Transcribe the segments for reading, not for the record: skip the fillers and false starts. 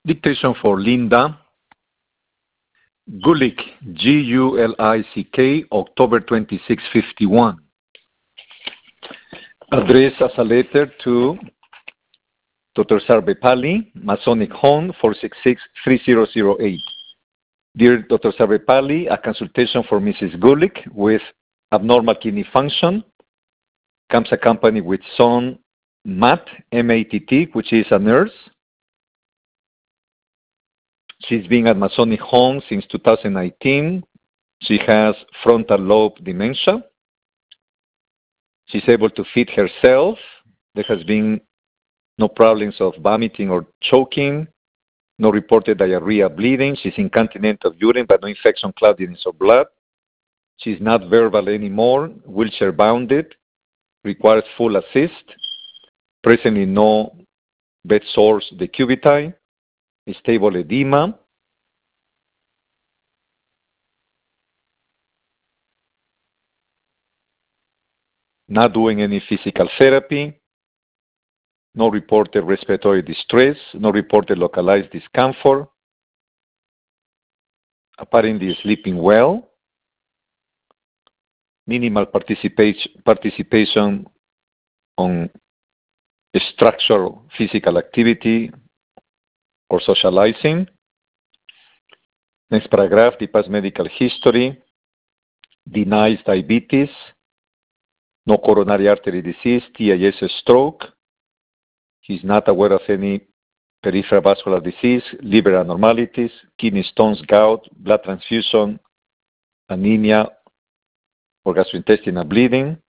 Dictation for Linda. Gulick, G-U-L-I-C-K, October 26, 51. Address as a letter to Dr. Sarvepalli, Masonic Home, 466-3008. Dear Dr. Sarvepalli, a consultation for Mrs. Gulick with abnormal kidney function comes accompanied with son Matt, M-A-T-T, which is a nurse. She's been at Masonic Home since 2019. She has frontal lobe dementia. She's able to feed herself. There has been no problems of vomiting or choking, no reported diarrhea, bleeding. She's incontinent of urine, but no infection, cloudiness, or blood. She's not verbal anymore, wheelchair bounded, requires full assist. Presently no bed sores decubiti, stable edema. Not doing any physical therapy. No reported respiratory distress, no reported localized discomfort. Apparently sleeping well. Minimal participation on structural physical activity or socializing. Next paragraph, the past medical history, denies diabetes, no coronary artery disease, TIS, stroke. He's not aware of any peripheral vascular disease, liver abnormalities, kidney stones, gout, blood transfusion, anemia, or gastrointestinal bleeding.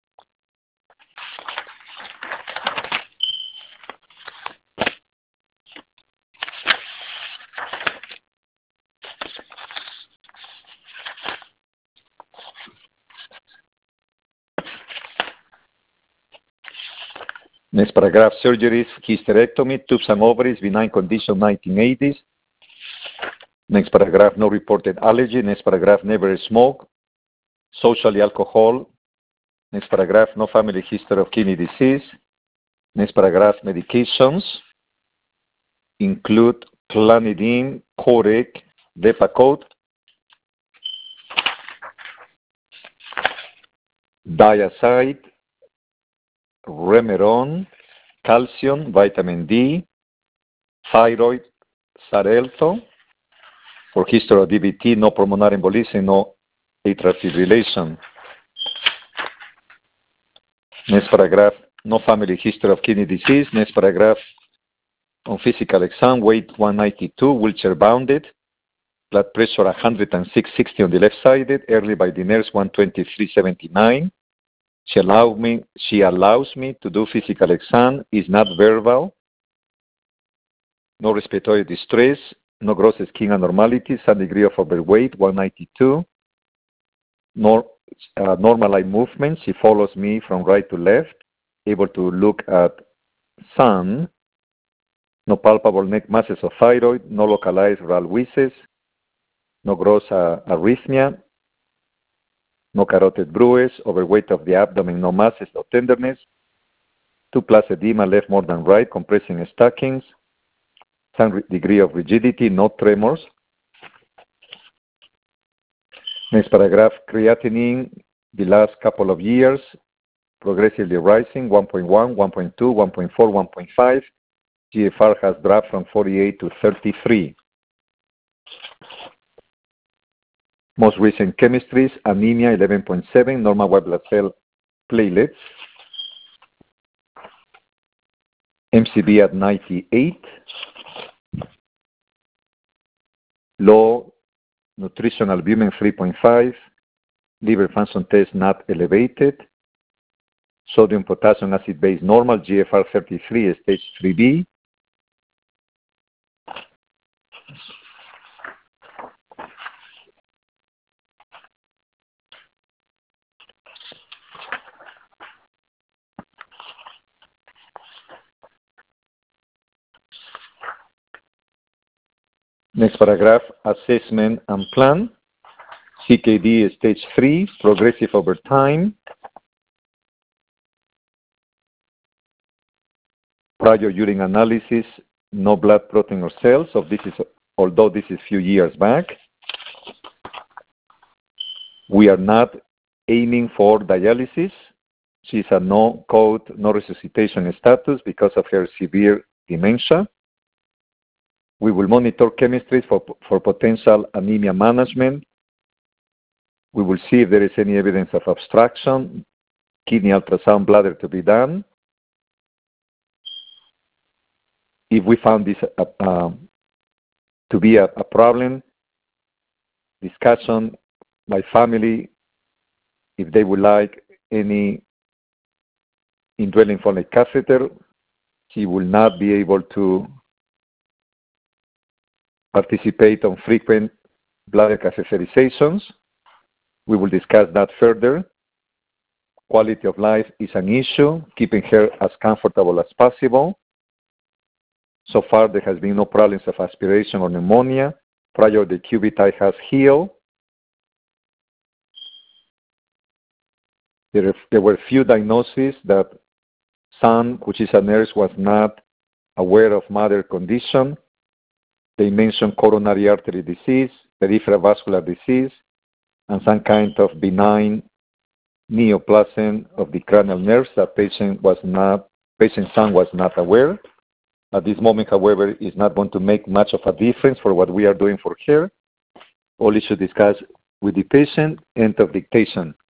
Next paragraph, surgeries, hysterectomy, tubes and ovaries, benign condition, 1980s. Next paragraph, no reported allergy. Next paragraph, never smoked. Socially alcohol. Next paragraph, no family history of kidney disease. Next paragraph, medications include clonidine, Corec, Depakote, Diazide, Remeron, calcium, vitamin D, thyroid, Xarelto. For history of DVT, no pulmonary embolism, no atrial fibrillation. Next paragraph, no family history of kidney disease. Next paragraph, on physical exam, weight 192, wheelchair bounded, blood pressure 106/60 on the left side, early by the nurse 123/79. She allows me to do physical exam, is not verbal, no respiratory distress, no gross skin abnormalities, some degree of overweight, 192, normal eye movement. She follows me from right to left, able to look at sun, no palpable neck masses of thyroid, no localized Ralwieses, no gross arrhythmia, no carotid bruise, overweight of the abdomen, no masses, no tenderness, 2+ edema left more than right, compressing stockings, some degree of rigidity, no tremors. Next paragraph, creatinine, the last couple of years, progressively rising, 1.1, 1.2, 1.4, 1.5. GFR has dropped from 48 to 33. Most recent chemistries, anemia 11.7, normal white blood cell platelets, MCV at 98, low nutritional albumin 3.5, liver function test not elevated, sodium potassium acid base normal, GFR 33, stage 3B. Next paragraph, assessment and plan. CKD stage 3, progressive over time. Prior urine analysis no blood protein or cells. So this is, although this is a few years back, we are not aiming for dialysis. She's a no-code, no resuscitation status because of her severe dementia. We will monitor chemistries for potential anemia management. We will see if there is any evidence of obstruction, kidney ultrasound, bladder to be done. If we found this to be a problem, discussion by family, if they would like any indwelling phonic catheter, she will not be able to participate on frequent bladder catheterizations. We will discuss that further. Quality of life is an issue, keeping her as comfortable as possible. So far, there has been no problems of aspiration or pneumonia. Prior, the cuvite has healed. There were few diagnoses that son, which is a nurse, was not aware of mother condition. They mentioned coronary artery disease, peripheral vascular disease, and some kind of benign neoplasm of the cranial nerves that patient son was not aware. At this moment, however, is not going to make much of a difference for what we are doing for her. Only should discuss with the patient. End of dictation.